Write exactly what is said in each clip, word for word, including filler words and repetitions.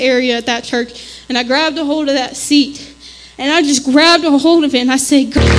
area at that church, and I grabbed a hold of that seat, and I just grabbed a hold of it, and I said, God.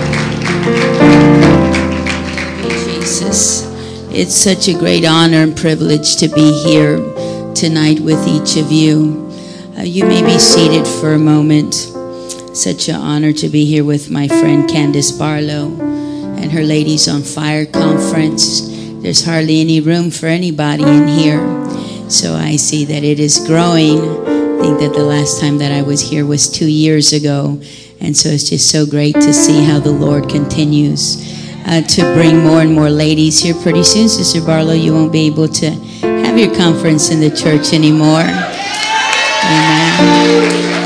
Jesus, it's such a great honor and privilege to be here tonight with each of you. Uh, you may be seated for a moment. Such an honor to be here with my friend Candace Barlow and her Ladies on Fire conference. There's hardly any room for anybody in here. So I see that it is growing. I think that the last time that I was here was two years ago. And so it's just so great to see how the Lord continues uh, to bring more and more ladies here. Pretty soon, Sister Barlow, you won't be able to have your conference in the church anymore. Amen.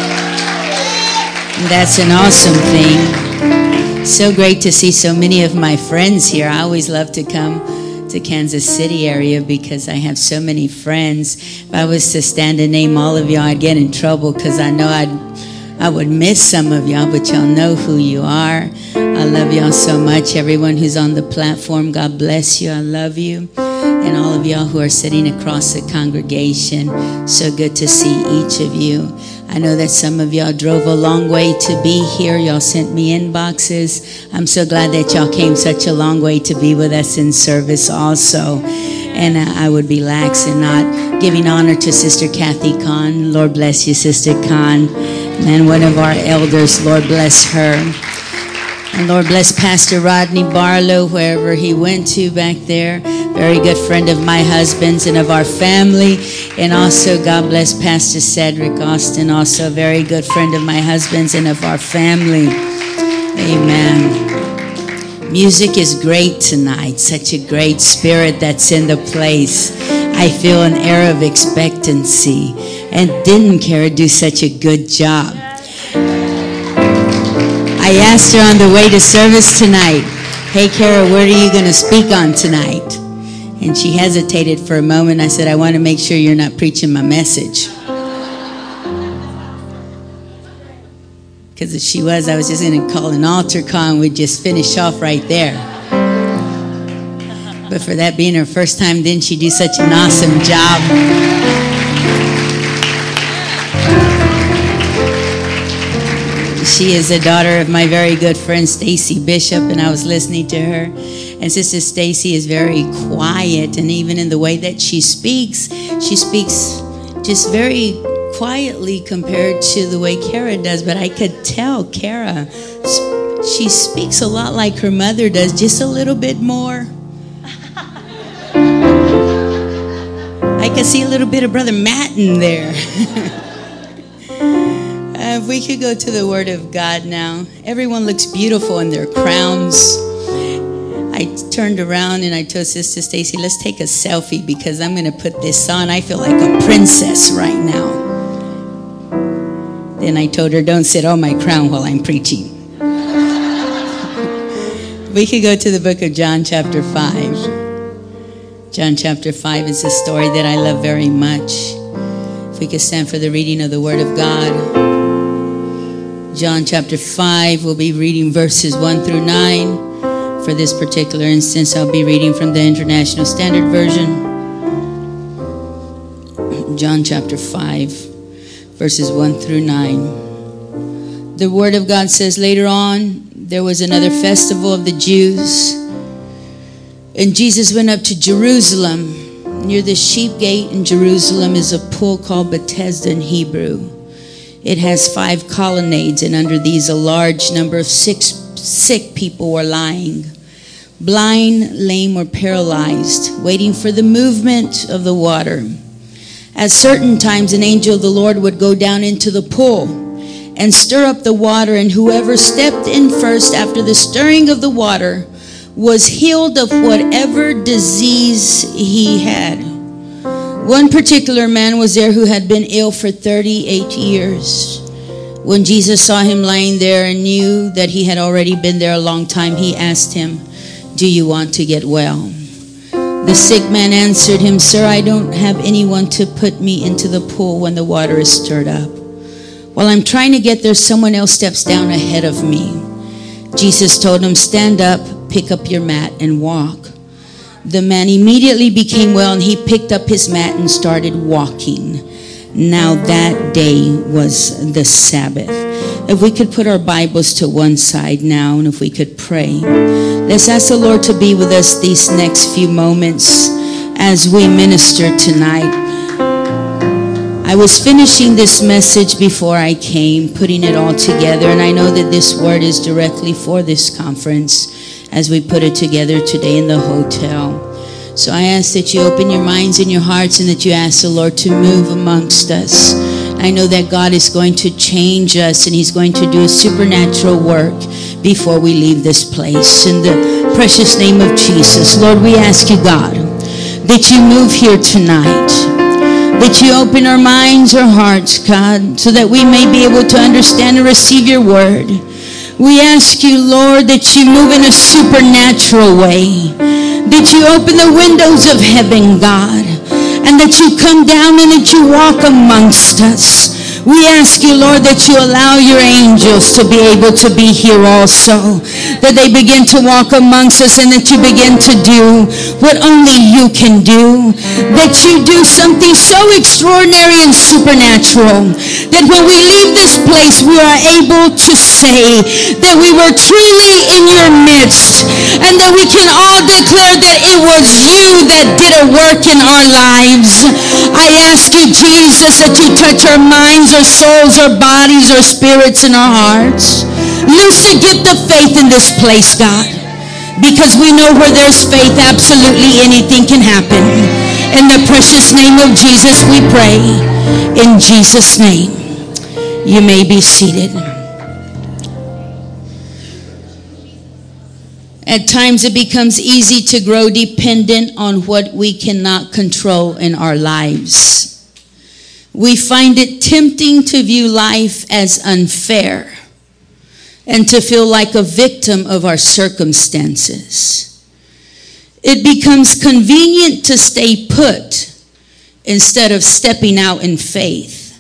And that's an awesome thing. So great to see so many of my friends here. I always love to come to Kansas City area because I have so many friends. If I was to stand and name all of y'all, I'd get in trouble because I know I'd I would miss some of y'all, but y'all know who you are. I love y'all so much. Everyone who's on the platform, God bless you. I love you. And all of y'all who are sitting across the congregation, so good to see each of you. I know that some of y'all drove a long way to be here. Y'all sent me inboxes. I'm so glad that y'all came such a long way to be with us in service also. And uh, I would be lax in not giving honor to Sister Kathy Kahn. Lord bless you, Sister Kahn. And one of our elders, Lord bless her. And Lord bless Pastor Rodney Barlow, wherever he went to back there. Very good friend of my husband's and of our family. And also God bless Pastor Cedric Austin, also a very good friend of my husband's and of our family. Amen. Music is great tonight. Such a great spirit that's in the place. I feel an air of expectancy. And didn't Kara do such a good job? I asked her on the way to service tonight, hey, Kara, what are you going to speak on tonight? And she hesitated for a moment. I said, I want to make sure you're not preaching my message. Because if she was, I was just going to call an altar call and we'd just finish off right there. But for that being her first time, didn't she do such an awesome job? She is a daughter of my very good friend Stacy Bishop, and I was listening to her. And Sister Stacy is very quiet, and even in the way that she speaks, she speaks just very quietly compared to the way Kara does. But I could tell Kara, she speaks a lot like her mother does, just a little bit more. I could see a little bit of Brother Matt in there. uh, if we could go to the Word of God now. Everyone looks beautiful in their crowns. I turned around and I told Sister Stacy, let's take a selfie because I'm going to put this on. I feel like a princess right now. Then I told her, don't sit on my crown while I'm preaching. We could go to the book of John chapter five. John chapter five is a story that I love very much. If we could stand for the reading of the Word of God. John chapter five, we'll be reading verses one through nine. For this particular instance, I'll be reading from the International Standard Version. John chapter five, verses one through nine. The Word of God says, later on, there was another festival of the Jews. And Jesus went up to Jerusalem. Near the sheep gate in Jerusalem is a pool called Bethesda in Hebrew. It has five colonnades, and under these a large number of sick, sick people were lying. Blind, lame, or paralyzed, waiting for the movement of the water. At certain times, an angel of the Lord would go down into the pool and stir up the water, and whoever stepped in first after the stirring of the water was healed of whatever disease he had. One particular man was there who had been ill for thirty-eight years. When Jesus saw him lying there and knew that he had already been there a long time, he asked him, do you want to get well? The sick man answered him, sir, I don't have anyone to put me into the pool when the water is stirred up. While I'm trying to get there, someone else steps down ahead of me. Jesus told him, stand up, pick up your mat, and walk. The man immediately became well, and he picked up his mat and started walking. Now that day was the Sabbath. If we could put our Bibles to one side now, and if we could pray. Let's ask the Lord to be with us these next few moments as we minister tonight. I was finishing this message before I came, putting it all together, and I know that this word is directly for this conference as we put it together today in the hotel. So I ask that you open your minds and your hearts, and that you ask the Lord to move amongst us. I know that God is going to change us, and He's going to do a supernatural work before we leave this place. In the precious name of Jesus, Lord, we ask you, God, that you move here tonight, that you open our minds, our hearts, God, so that we may be able to understand and receive your word. We ask you, Lord, that you move in a supernatural way, that you open the windows of heaven, God, and that you come down and that you walk amongst us. We ask you, Lord, that you allow your angels to be able to be here also, that they begin to walk amongst us, and that you begin to do what only you can do, that you do something so extraordinary and supernatural, that when we leave this place, we are able to say that we were truly in your midst, and that we can all declare that it was you that did a work in our lives. I ask you, Jesus, that you touch our minds, our souls, our bodies, our spirits, and our hearts. Loose the gift of faith in this place, God, because we know where there's faith, absolutely anything can happen. In the precious name of Jesus, we pray. In Jesus' name, you may be seated. At times it becomes easy to grow dependent on what we cannot control in our lives. We find it tempting to view life as unfair and to feel like a victim of our circumstances. It becomes convenient to stay put instead of stepping out in faith.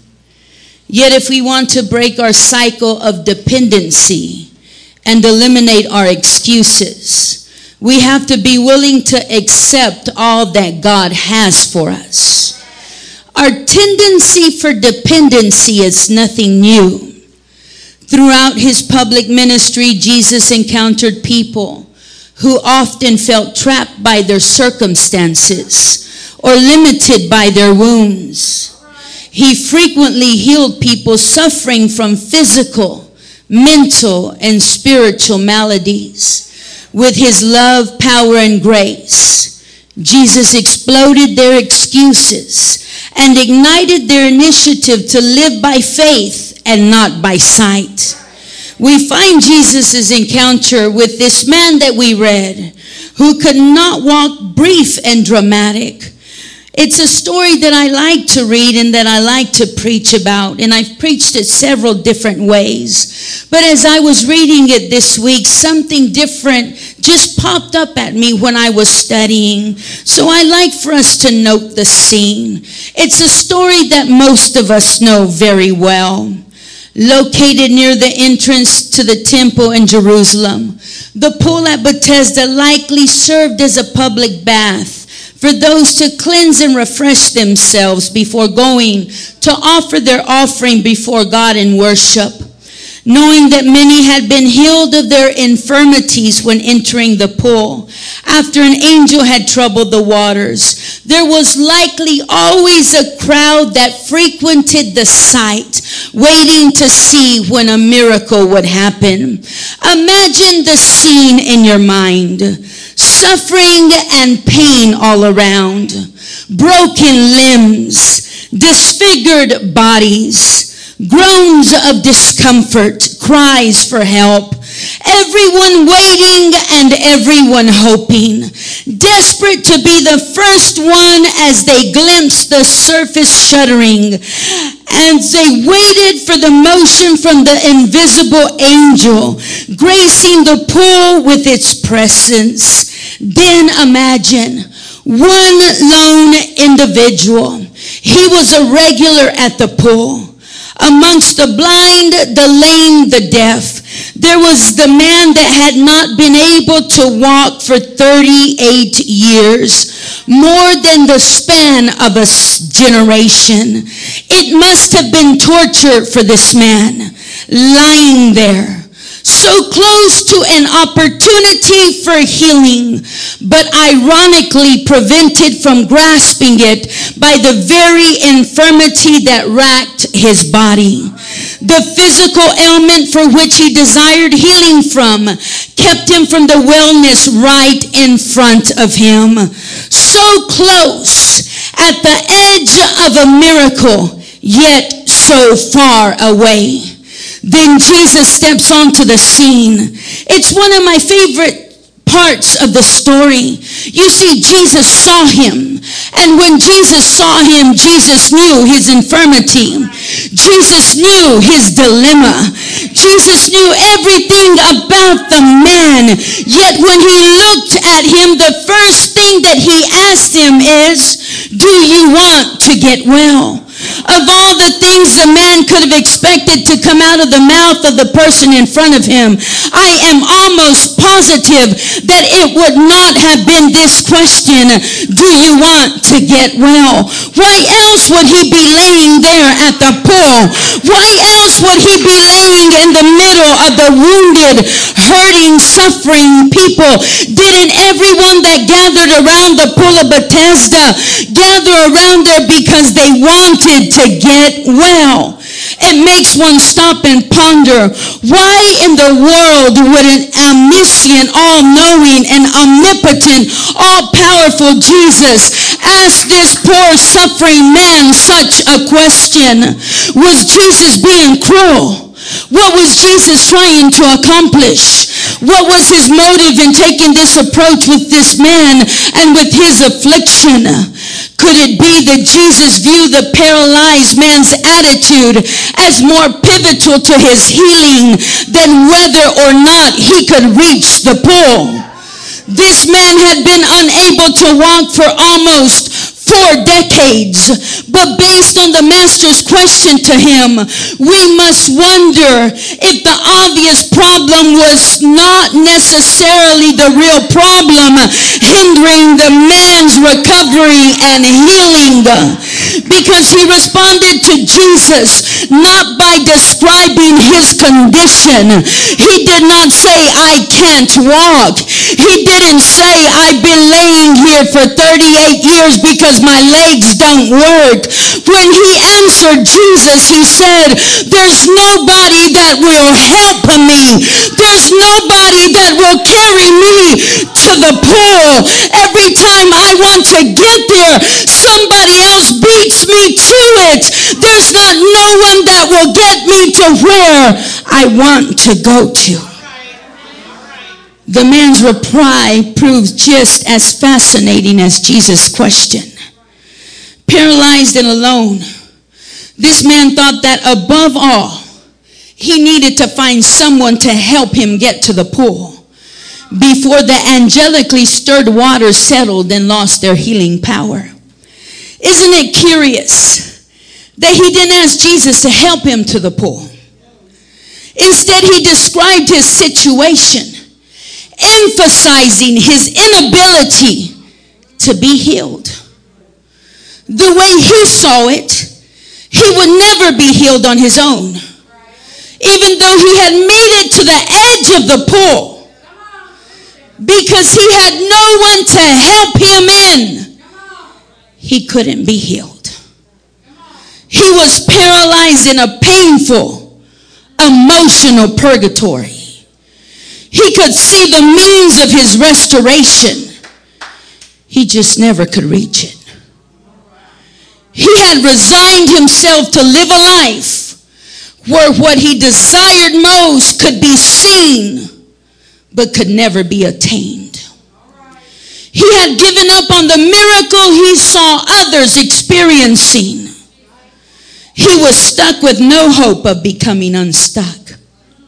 Yet if we want to break our cycle of dependency and eliminate our excuses, we have to be willing to accept all that God has for us. Our tendency for dependency is nothing new. Throughout his public ministry, Jesus encountered people who often felt trapped by their circumstances or limited by their wounds. He frequently healed people suffering from physical, mental, and spiritual maladies. With his love, power, and grace, Jesus exploded their excuses and ignited their initiative to live by faith and not by sight. We find Jesus' encounter with this man that we read, who could not walk, brief and dramatic. It's a story that I like to read and that I like to preach about, and I've preached it several different ways. But as I was reading it this week, something different just popped up at me when I was studying. So I like for us to note the scene. It's a story that most of us know very well. Located near the entrance to the temple in Jerusalem, the pool at Bethesda likely served as a public bath for those to cleanse and refresh themselves before going to offer their offering before God in worship. Knowing that many had been healed of their infirmities when entering the pool, after an angel had troubled the waters, there was likely always a crowd that frequented the site, waiting to see when a miracle would happen. Imagine the scene in your mind. Suffering and pain all around, broken limbs, disfigured bodies, groans of discomfort, cries for help, everyone waiting and everyone hoping, desperate to be the first one as they glimpsed the surface shuddering, and they waited for the motion from the invisible angel gracing the pool with its presence. Then imagine one lone individual. He was a regular at the pool, Amongst the blind, the lame, the deaf, there was the man that had not been able to walk for thirty-eight years, more than the span of a generation. It must have been torture for this man, lying there, so close to an opportunity for healing, but ironically prevented from grasping it by the very infirmity that racked his body. The physical ailment for which he desired healing from kept him from the wellness right in front of him. So close, at the edge of a miracle, yet so far away. Then Jesus steps onto the scene. It's one of my favorite parts of the story. You see, Jesus saw him. And when Jesus saw him, Jesus knew his infirmity. Jesus knew his dilemma. Jesus knew everything about the man. Yet when he looked at him, the first thing that he asked him is, do you want to get well? Of all the things the man could have expected to come out of the mouth of the person in front of him, I am almost positive that it would not have been this question, do you want to get well? Why else would he be laying there at the pool? Why else would he be laying in the middle of the wounded, hurting, suffering people? Didn't everyone that gathered around the pool of Bethesda gather around there because they wanted to get well? It makes one stop and ponder, why in the world would an omniscient, all-knowing, and omnipotent, all-powerful Jesus ask this poor suffering man such a question? Was Jesus being cruel? What was Jesus trying to accomplish? What was his motive in taking this approach with this man and with his affliction? Could it be that Jesus viewed the paralyzed man's attitude as more pivotal to his healing than whether or not he could reach the pool? This man had been unable to walk for almost four decades, but based on the master's question to him, we must wonder if the obvious problem was not necessarily the real problem hindering the man's recovery and healing, because he responded to Jesus not by describing his condition. He did not say, I can't walk. He didn't say, I've been laying here for thirty-eight years because my legs don't work. When he answered Jesus, he said, there's nobody that will help me. There's nobody that will carry me to the pool. Every time I want to get there, somebody else beats me to it. There's not no one that will get me to where I want to go to. The man's reply proved just as fascinating as Jesus' question. Paralyzed and alone, this man thought that above all, he needed to find someone to help him get to the pool before the angelically stirred waters settled and lost their healing power. Isn't it curious that he didn't ask Jesus to help him to the pool? Instead, he described his situation, emphasizing his inability to be healed. The way he saw it, he would never be healed on his own. Even though he had made it to the edge of the pool, because he had no one to help him in, he couldn't be healed. He was paralyzed in a painful, emotional purgatory. He could see the means of his restoration. He just never could reach it. He had resigned himself to live a life where what he desired most could be seen, but could never be attained. He had given up on the miracle he saw others experiencing. He was stuck with no hope of becoming unstuck.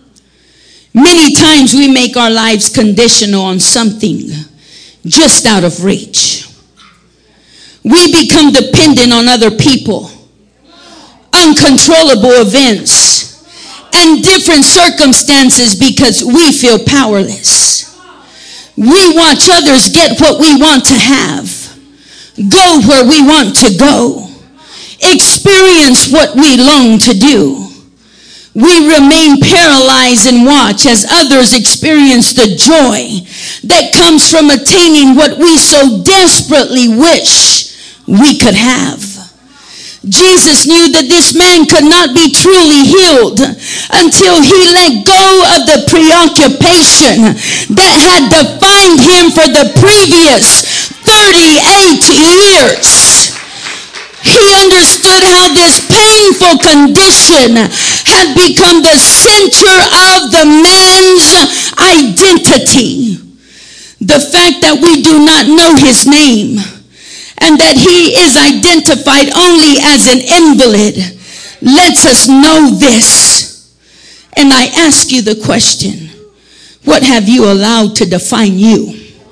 Many times we make our lives conditional on something just out of reach. We become dependent on other people, uncontrollable events and different circumstances because we feel powerless. We watch others get what we want to have, go where we want to go, experience what we long to do. We remain paralyzed and watch as others experience the joy that comes from attaining what we so desperately wish we could have. Jesus knew that this man could not be truly healed until he let go of the preoccupation that had defined him for the previous thirty-eight years. He understood how this painful condition had become the center of the man's identity. The fact that we do not know his name and that he is identified only as an invalid lets us know this. And I ask you the question, what have you allowed to define you?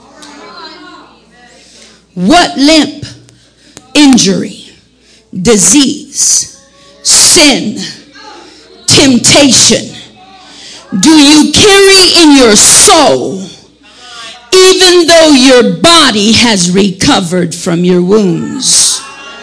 What limp, injury, disease, sin, temptation do you carry in your soul, even though your body has recovered from your wounds?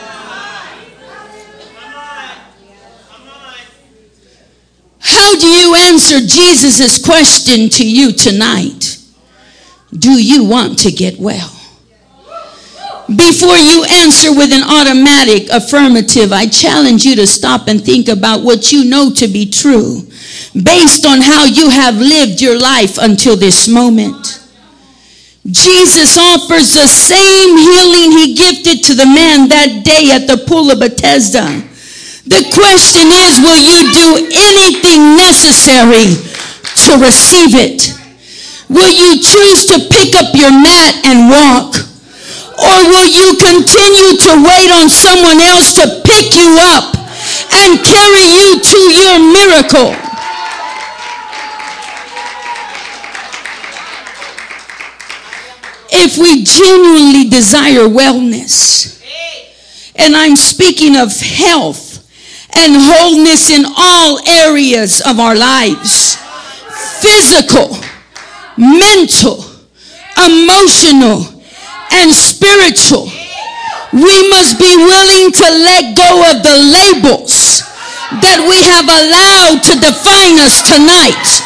How do you answer Jesus' question to you tonight? Do you want to get well? Before you answer with an automatic affirmative, I challenge you to stop and think about what you know to be true based on how you have lived your life until this moment. Jesus offers the same healing he gifted to the man that day at the pool of Bethesda. The question is, will you do anything necessary to receive it? Will you choose to pick up your mat and walk? Or will you continue to wait on someone else to pick you up and carry you to your miracle? If we genuinely desire wellness, and I'm speaking of health and wholeness in all areas of our lives, physical, mental, emotional, and spiritual, we must be willing to let go of the labels that we have allowed to define us tonight.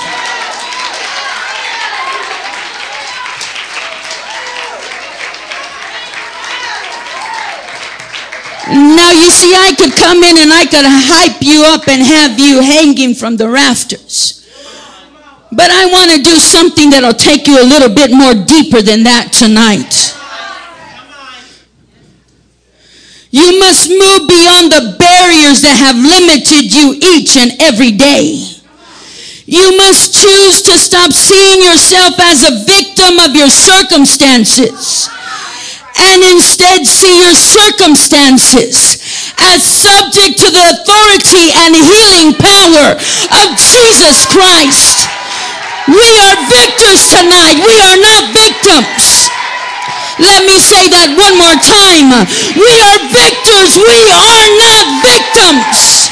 Now you see, I could come in and I could hype you up and have you hanging from the rafters. But I want to do something that'll take you a little bit more deeper than that tonight. You must move beyond the barriers that have limited you each and every day. You must choose to stop seeing yourself as a victim of your circumstances and instead see your circumstances as subject to the authority and healing power of Jesus Christ. We are victors tonight. We are not victims. Let me say that one more time. We are victors. We are not victims.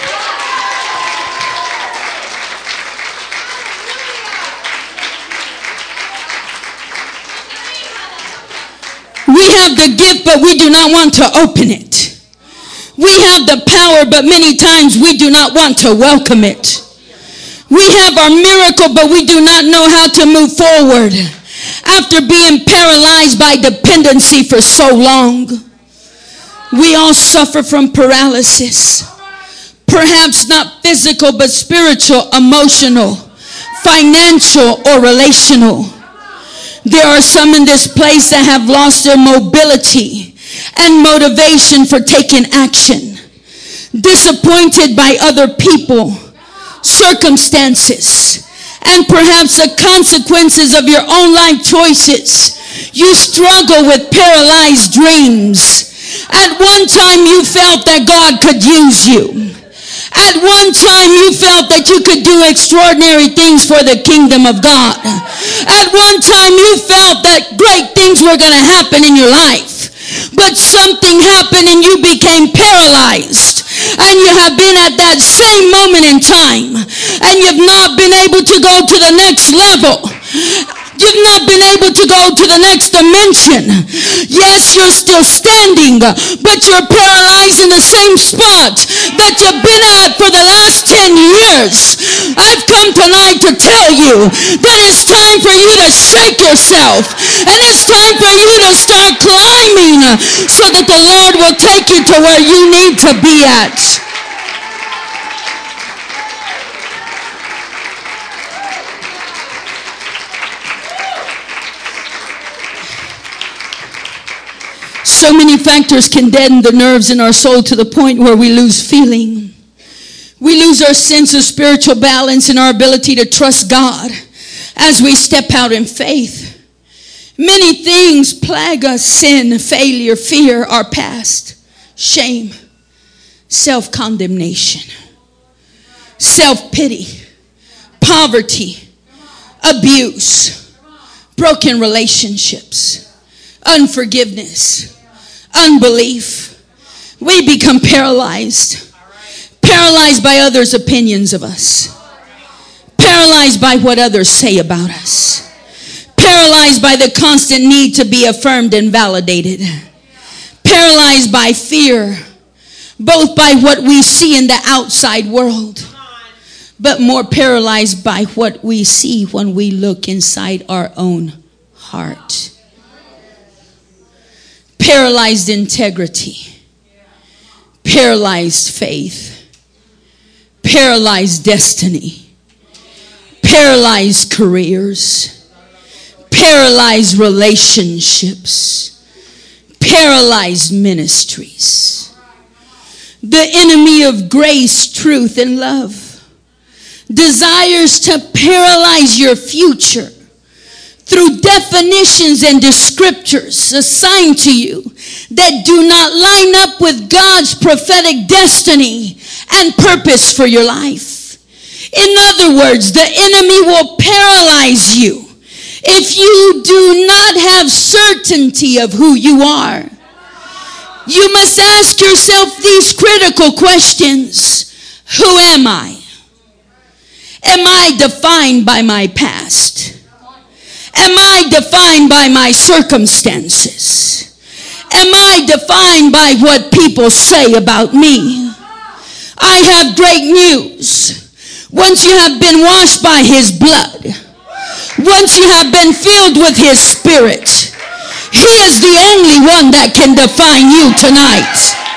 We have the gift, but we do not want to open it. We have the power, but many times we do not want to welcome it. We have our miracle, but we do not know how to move forward after being paralyzed by dependency for so long. We all suffer from paralysis. Perhaps not physical, but spiritual, emotional, financial, or relational. There are some in this place that have lost their mobility and motivation for taking action. Disappointed by other people, circumstances, and perhaps the consequences of your own life choices. You struggle with paralyzed dreams. At one time you felt that God could use you. At one time you felt that you could do extraordinary things for the kingdom of God. At one time you felt that great things were going to happen in your life. but something happened and you became paralyzed. And you have been at that same moment in time, and you've not been able to go to the next level. You've not been able to go to the next dimension. Yes, you're still standing, but you're paralyzed in the same spot that you've been at for the last ten years. I've come tonight to tell you that it's time for you to shake yourself, and it's time for you to start climbing so that the Lord will take you to where you need to be at. So many factors can deaden the nerves in our soul to the point where we lose feeling. We lose our sense of spiritual balance and our ability to trust God as we step out in faith. Many things plague us: sin, failure, fear, our past, shame, self-condemnation, self-pity, poverty, abuse, broken relationships, unforgiveness, unbelief. We become paralyzed. Paralyzed by others' opinions of us. Paralyzed by what others say about us. Paralyzed by the constant need to be affirmed and validated. Paralyzed by fear, both by what we see in the outside world, but more paralyzed by what we see when we look inside our own heart. Paralyzed integrity, paralyzed faith, paralyzed destiny, paralyzed careers, paralyzed relationships, paralyzed ministries. The enemy of grace, truth, and love desires to paralyze your future through definitions and descriptors assigned to you that do not line up with God's prophetic destiny and purpose for your life. In other words, the enemy will paralyze you if you do not have certainty of who you are. You must ask yourself these critical questions. Who am I? Am I defined by my past? Am I defined by my circumstances? Am I defined by what people say about me? I have great news. Once you have been washed by his blood, once you have been filled with his spirit, he is the only one that can define you tonight.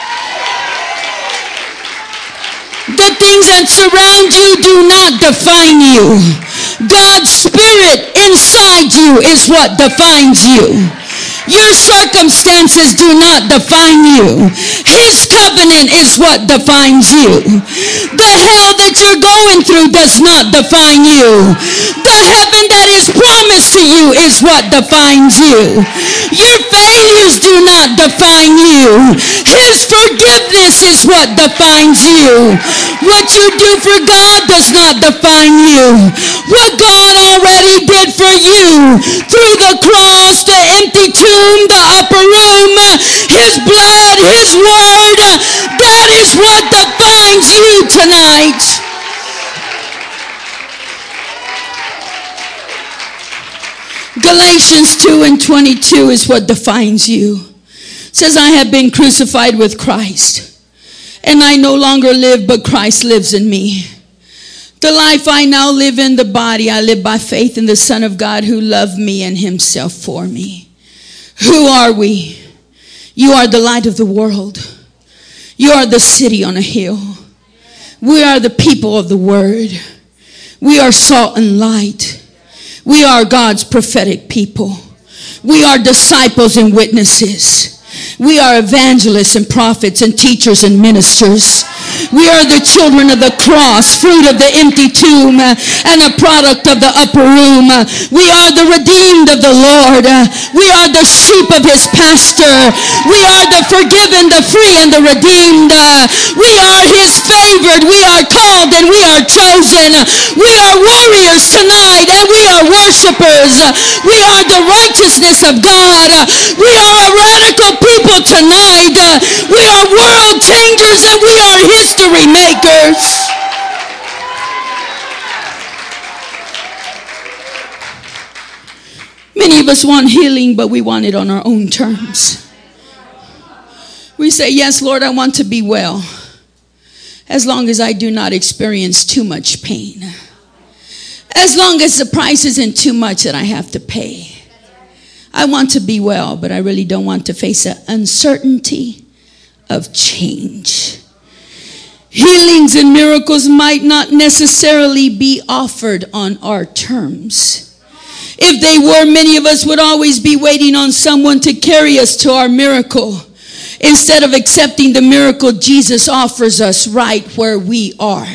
The things that surround you do not define you. God's spirit inside you is what defines you. Your circumstances do not define you. His covenant is what defines you. The hell that you're going through does not define you. The heaven that is promised to you is what defines you. Your failures do not define you. His forgiveness is what defines you. What you do for God does not define you. What God already did for you through the cross, the empty tomb, the upper room, his blood, his word, that is what defines you tonight. Galatians two and twenty-two is what defines you. It says, I have been crucified with Christ, and I no longer live, but Christ lives in me. The life I now live in the body, I live by faith in the Son of God who loved me and himself for me. Who are we? You are the light of the world. You are the city on a hill. We are the people of the word. We are salt and light. We are God's prophetic people. We are disciples and witnesses. We are evangelists and prophets and teachers and ministers. We are the children of the cross, fruit of the empty tomb, and a product of the upper room. We are the redeemed of the Lord. We are the sheep of his pasture. We are the forgiven, the free, and the redeemed. We are his favored. We are are called and we are chosen. We are warriors tonight and we are worshipers. We are the righteousness of God. We are a radical people tonight. We are world changers and we are history makers. Many of us want healing, but we want it on our own terms. We say, yes, Lord, I want to be well, as long as I do not experience too much pain. As long as the price isn't too much that I have to pay. I want to be well, but I really don't want to face the uncertainty of change. Healings and miracles might not necessarily be offered on our terms. If they were, many of us would always be waiting on someone to carry us to our miracle, instead of accepting the miracle Jesus offers us right where we are.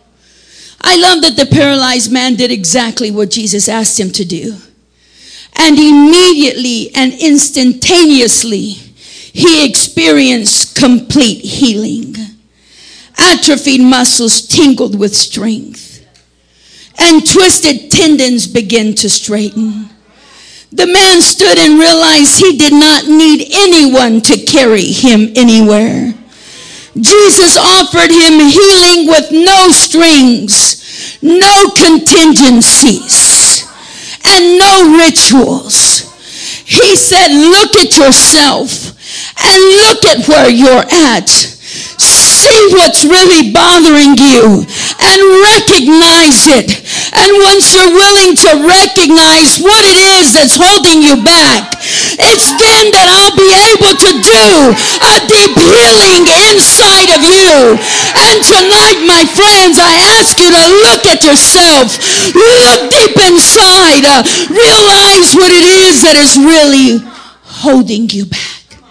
I love that the paralyzed man did exactly what Jesus asked him to do. And immediately and instantaneously, he experienced complete healing. Atrophied muscles tingled with strength, and twisted tendons began to straighten. The man stood and realized he did not need anyone to carry him anywhere. Jesus offered him healing with no strings, no contingencies, and no rituals. He said, look at yourself and look at where you're at. See what's really bothering you and recognize it. And once you're willing to recognize what it is that's holding you back, it's then that I'll be able to do a deep healing inside of you. And tonight, my friends, I ask you to look at yourself. Look deep inside. Uh, realize what it is that is really holding you back.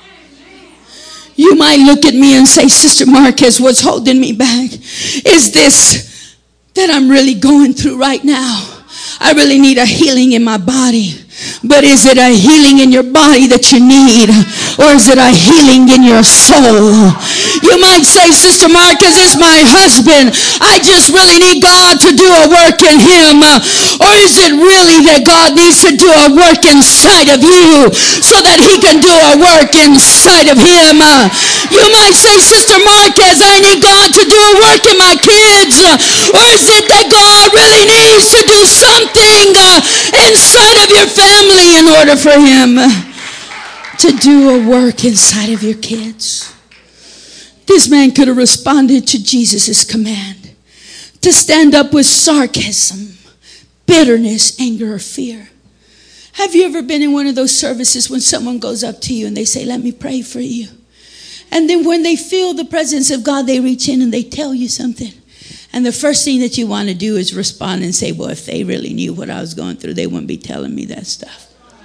You might look at me and say, Sister Marquez, what's holding me back is this that I'm really going through right now. I really need a healing in my body. But is it a healing in your body that you need? Or is it a healing in your soul? You might say, Sister Marquez, it's my husband. I just really need God to do a work in him. Or is it really that God needs to do a work inside of you so that he can do a work inside of him? You might say, Sister Marquez, I need God to do a work in my kids. Or is it that God really needs to do something inside of your family in order for him to do a work inside of your kids? This man could have responded to Jesus' command to stand up with sarcasm, bitterness, anger, or fear. Have you ever been in one of those services when someone goes up to you and they say, let me pray for you? And then when they feel the presence of God, they reach in and they tell you something. And the first thing that you want to do is respond and say, well, if they really knew what I was going through, they wouldn't be telling me that stuff.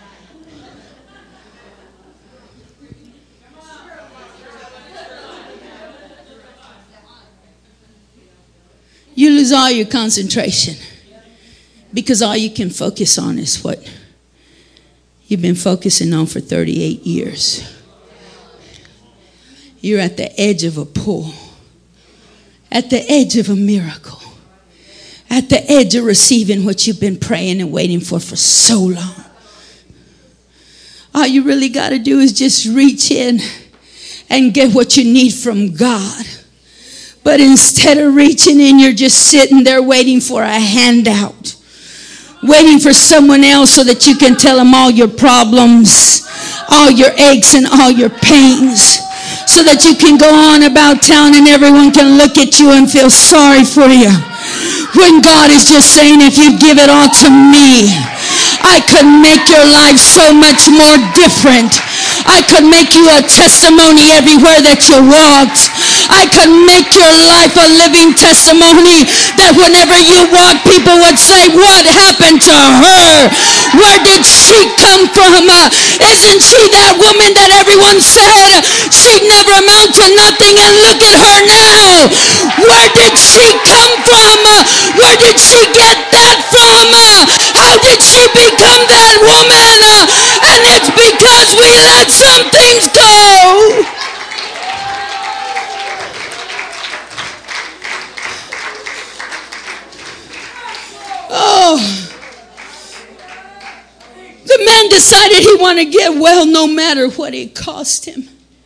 You lose all your concentration because all you can focus on is what you've been focusing on for thirty-eight years. You're at the edge of a pull, at the edge of a miracle, at the edge of receiving what you've been praying and waiting for for so long. All you really got to do is just reach in and get what you need from God. But instead of reaching in, you're just sitting there waiting for a handout. Waiting for someone else so that you can tell them all your problems, all your aches and all your pains. So that you can go on about town and everyone can look at you and feel sorry for you. When God is just saying, if you give it all to me, I could make your life so much more different. I could make you a testimony everywhere that you walked. I could make your life a living testimony that whenever you walk, people would say, what happened to her? Where did she come from? Uh, isn't she that woman that everyone said she'd never amount to nothing? And look at her now. Where did she come from? Uh, where did she get that from? Uh, how did she become that woman? Uh, and it's because we let some things go. Oh. The man decided he wanted to get well no matter what it cost him.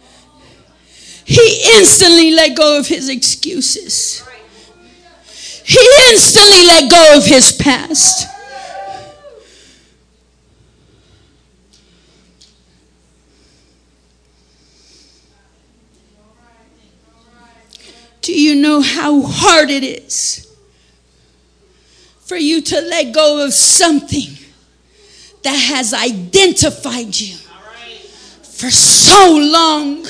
He instantly let go of his excuses. He instantly let go of his past. Do you know how hard it is for you to let go of something that has identified you for so long?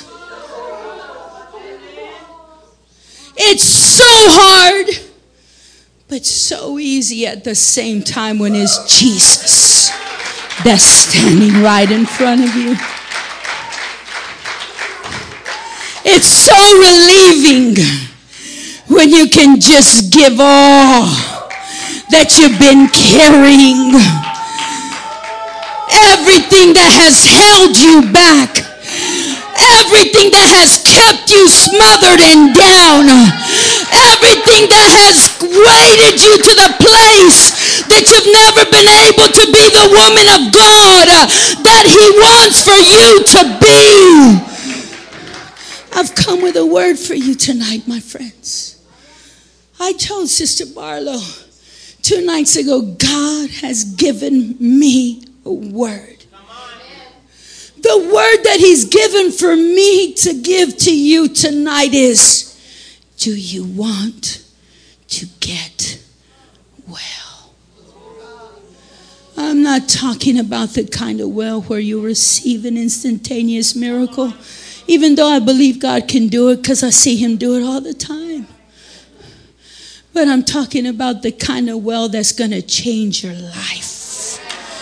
It's so hard, but so easy at the same time when it's Jesus that's standing right in front of you. It's so relieving when you can just give all that you've been carrying. Everything that has held you back. Everything that has kept you smothered and down. Everything that has weighted you to the place that you've never been able to be the woman of God that He wants for you to be. I've come with a word for you tonight, my friends. I told Sister Barlow two nights ago, God has given me a word. The word that He's given for me to give to you tonight is, do you want to get well? I'm not talking about the kind of well where you receive an instantaneous miracle. Even though I believe God can do it because I see Him do it all the time. But I'm talking about the kind of well that's going to change your life.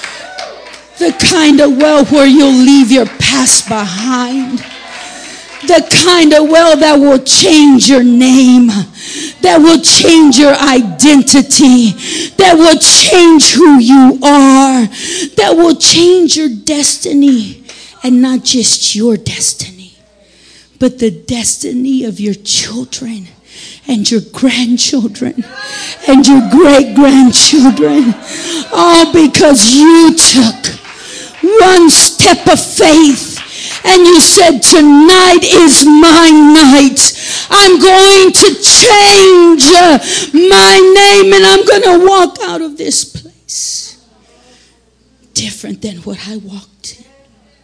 The kind of well where you'll leave your past behind. The kind of well that will change your name. That will change your identity. That will change who you are. That will change your destiny. And not just your destiny, but the destiny of your children and your grandchildren and your great-grandchildren. All because you took one step of faith and you said, tonight is my night. I'm going to change my name and I'm going to walk out of this place different than what I walked in.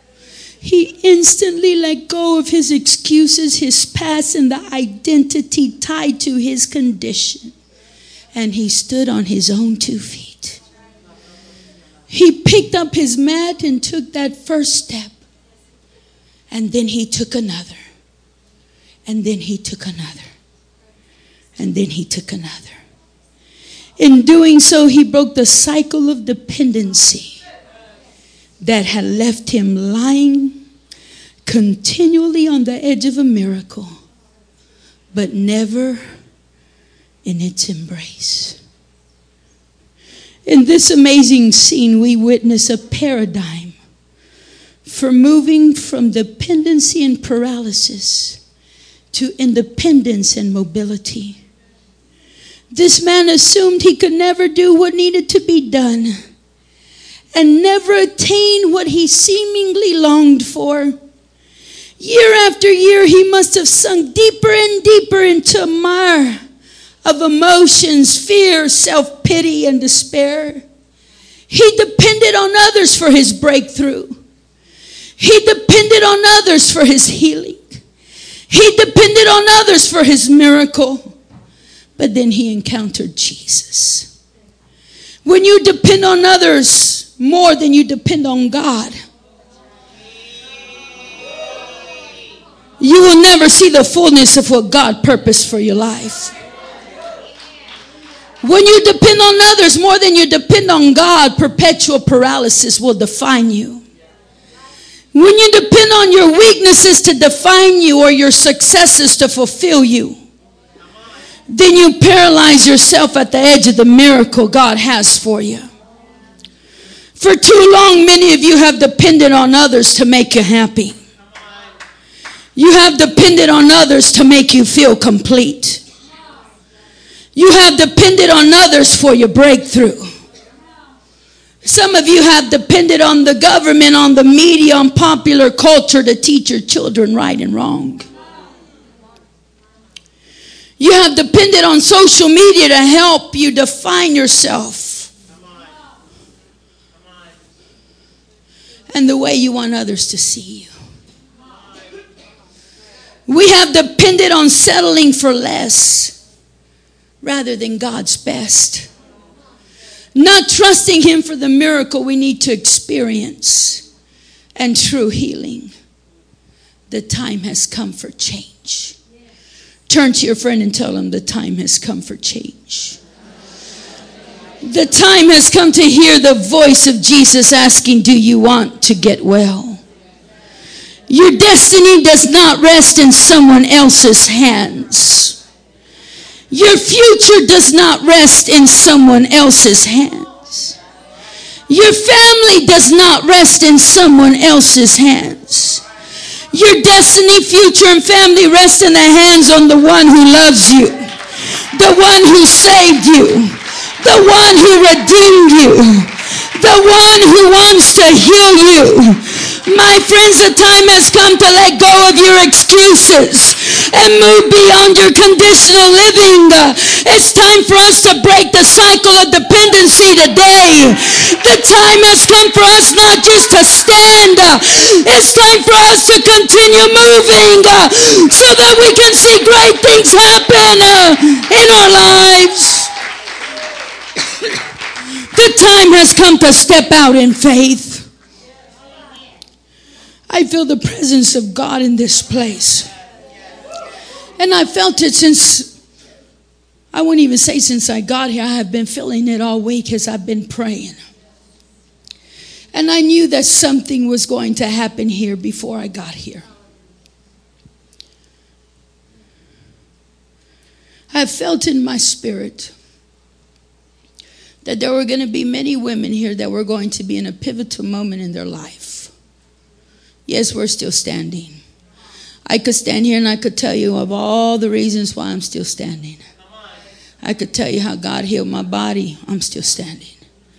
He instantly let go of his excuses, his past, and the identity tied to his condition. And he stood on his own two feet. He picked up his mat and took that first step. And then he took another. And then he took another. And then he took another. In doing so, he broke the cycle of dependency that had left him lying continually on the edge of a miracle, but never in its embrace. In this amazing scene, we witness a paradigm for moving from dependency and paralysis to independence and mobility. This man assumed he could never do what needed to be done and never attain what he seemingly longed for. Year after year, he must have sunk deeper and deeper into a mire of emotions, fear, self-pity, and despair. He depended on others for his breakthrough. He depended on others for his healing. He depended on others for his miracle. But then he encountered Jesus. When you depend on others more than you depend on God, you will never see the fullness of what God purposed for your life. When you depend on others more than you depend on God, perpetual paralysis will define you. When you depend on your weaknesses to define you or your successes to fulfill you, then you paralyze yourself at the edge of the miracle God has for you. For too long, many of you have depended on others to make you happy. You have depended on others to make you feel complete. You have depended on others for your breakthrough. Some of you have depended on the government, on the media, on popular culture to teach your children right and wrong. You have depended on social media to help you define yourself and the way you want others to see you. We have depended on settling for less rather than God's best. Not trusting Him for the miracle we need to experience and true healing. The time has come for change. Turn to your friend and tell him the time has come for change. The time has come to hear the voice of Jesus asking, do you want to get well? Your destiny does not rest in someone else's hands. Your future does not rest in someone else's hands. Your family does not rest in someone else's hands. Your destiny, future, and family rest in the hands on the one who loves you, the one who saved you, the one who redeemed you, the one who wants to heal you. My friends, the time has come to let go of your excuses and move beyond your conditional living. It's time for us to break the cycle of dependency today. The time has come for us not just to stand. It's time for us to continue moving so that we can see great things happen in our lives. The time has come to step out in faith. I feel the presence of God in this place. And I felt it since, I wouldn't even say since I got here. I have been feeling it all week as I've been praying. And I knew that something was going to happen here before I got here. I felt in my spirit that there were going to be many women here that were going to be in a pivotal moment in their life. Yes, we're still standing. I could stand here and I could tell you of all the reasons why I'm still standing. I could tell you how God healed my body. I'm still standing.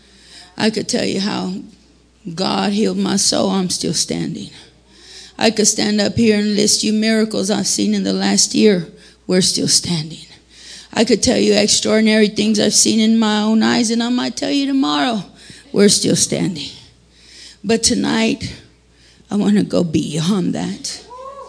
I could tell you how God healed my soul. I'm still standing. I could stand up here and list you miracles I've seen in the last year. We're still standing. I could tell you extraordinary things I've seen in my own eyes, and I might tell you tomorrow. We're still standing. But tonight, I want to go beyond that.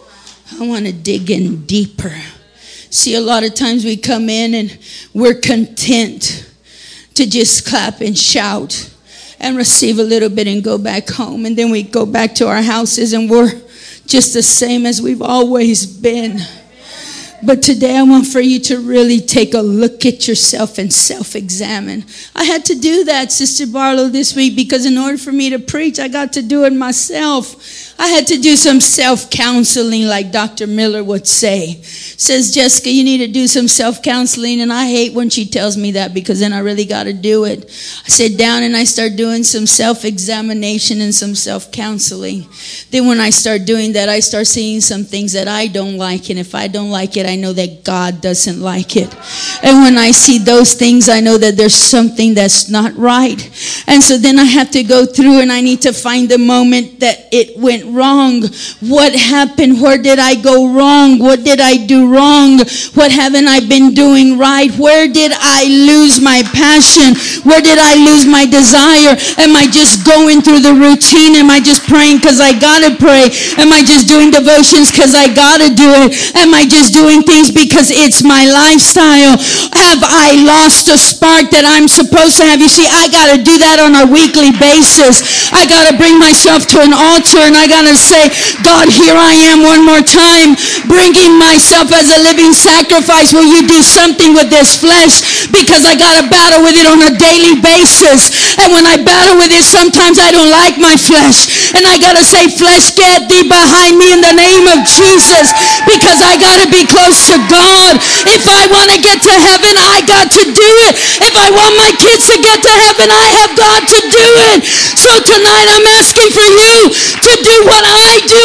I want to dig in deeper. See, a lot of times we come in and we're content to just clap and shout and receive a little bit and go back home. And then we go back to our houses and we're just the same as we've always been. But today I want for you to really take a look at yourself and self-examine. I had to do that, Sister Barlow, this week because in order for me to preach, I got to do it myself. I had to do some self-counseling like Doctor Miller would say. Says, Jessica, you need to do some self-counseling. And I hate when she tells me that because then I really got to do it. I sit down and I start doing some self-examination and some self-counseling. Then when I start doing that, I start seeing some things that I don't like. And if I don't like it, I know that God doesn't like it. And when I see those things, I know that there's something that's not right. And so then I have to go through and I need to find the moment that it went wrong. What happened? Where did I go wrong? What did I do wrong? What haven't I been doing right? Where did I lose my passion? Where did I lose my desire? Am I just going through the routine? Am I just praying because I gotta pray? Am I just doing devotions because I gotta do it? Am I just doing things because it's my lifestyle? Have I lost a spark that I'm supposed to have? You see, I gotta do that on a weekly basis. I gotta bring myself to an altar and I gotta say, God, here I am one more time, bringing myself as a living sacrifice. Will you do something with this flesh? Because I gotta battle with it on a daily basis. And when I battle with it, sometimes I don't like my flesh. And I gotta say, flesh, get thee behind me in the name of Jesus. Because I gotta be close to God. If I want to get to heaven, I got to do it. If I want my kids to get to heaven, I have got to do it. So tonight I'm asking for you to do what I do.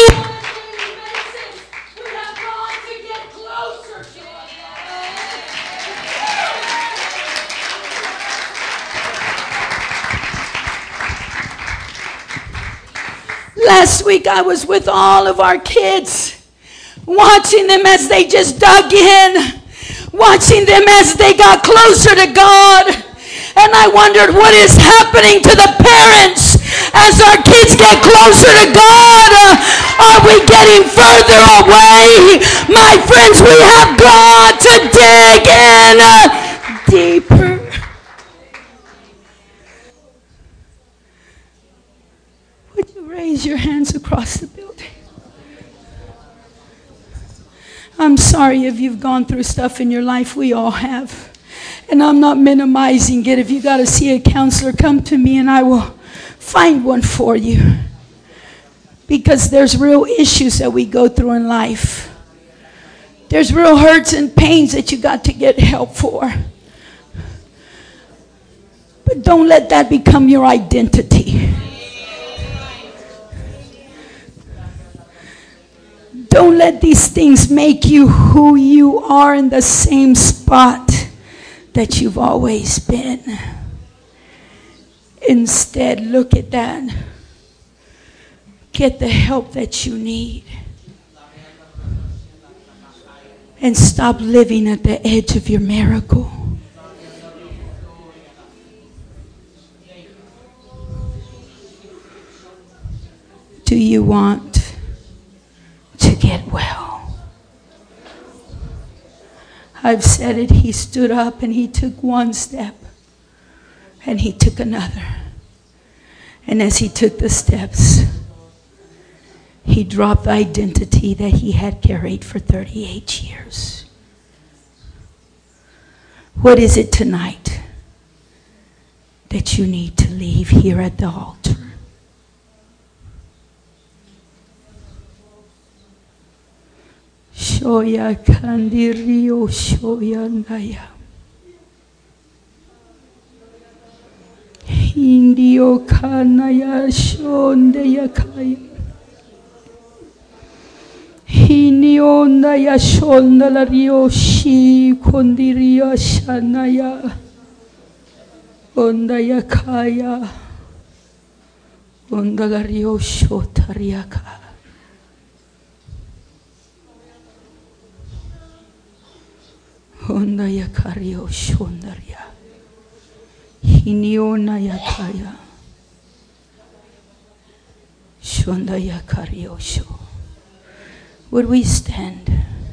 Last week I was with all of our kids, watching them as they just dug in, watching them as they got closer to God. And I wondered what is happening to the parents as our kids get closer to God. Uh, are we getting further away? My friends, we have got to dig in uh, deeper. Would you raise your hands across the building? I'm sorry if you've gone through stuff in your life. We all have. And I'm not minimizing it. If you got to see a counselor, come to me and I will find one for you. Because there's real issues that we go through in life. There's real hurts and pains that you got to get help for. But don't let that become your identity. Don't let these things make you who you are in the same spot that you've always been. Instead, look at that. Get the help that you need. And stop living at the edge of your miracle. Do you want to get well? I've said it. He stood up and he took one step and he took another. And as he took the steps, he dropped the identity that he had carried for thirty-eight years. What is it tonight that you need to leave here at the altar? Shoya kandirio shoya naya. Indio kanaya shondeya kaya. Hinionda ya shonda la rioshi kondiria shanaya. Onda ya kaya. Onda la riosho tariaka. Onda yakario shondaria. Hiniona yakaya. Shonda yakario sho. Would we stand?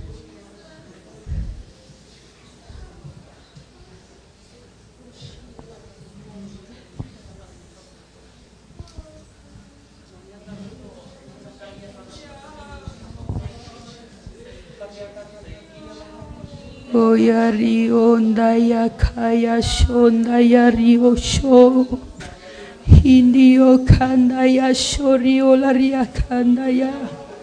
Oyari onda yakaya shonda yari osho. Indio kanda ya shori olaria kanda ya.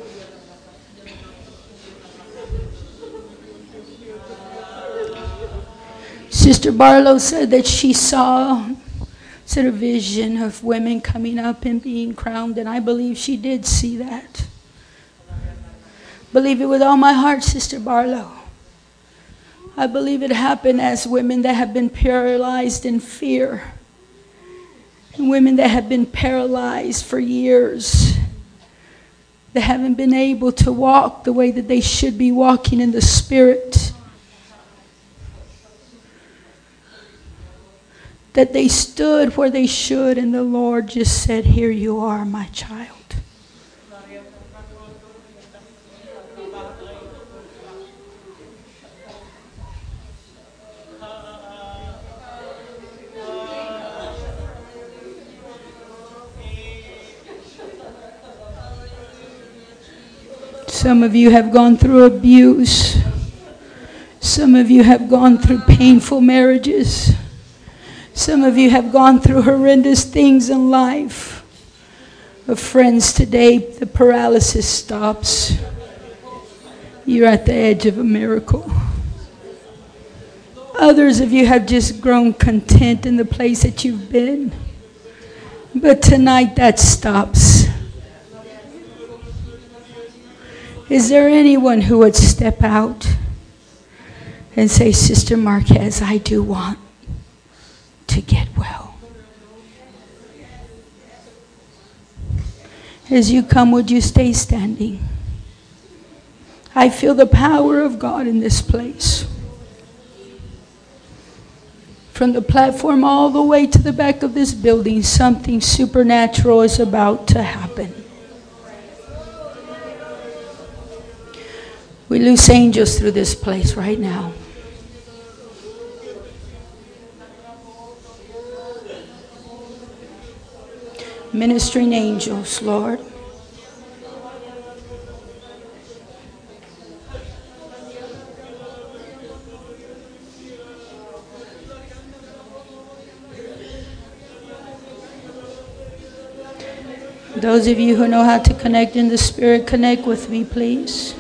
Sister Barlow said that she saw said a vision of women coming up and being crowned, and I believe she did see that. Believe it with all my heart, Sister Barlow. I believe it happened as women that have been paralyzed in fear. And women that have been paralyzed for years. That haven't been able to walk the way that they should be walking in the Spirit. That they stood where they should and the Lord just said, "Here you are, my child." Some of you have gone through abuse. Some of you have gone through painful marriages. Some of you have gone through horrendous things in life. But friends, today the paralysis stops. You're at the edge of a miracle. Others of you have just grown content in the place that you've been. But tonight that stops. Is there anyone who would step out and say, "Sister Marquez, I do want to get well"? As you come, would you stay standing? I feel the power of God in this place. From the platform all the way to the back of this building, something supernatural is about to happen. We loose angels through this place right now. Ministering angels, Lord. Those of you who know how to connect in the Spirit, connect with me, please.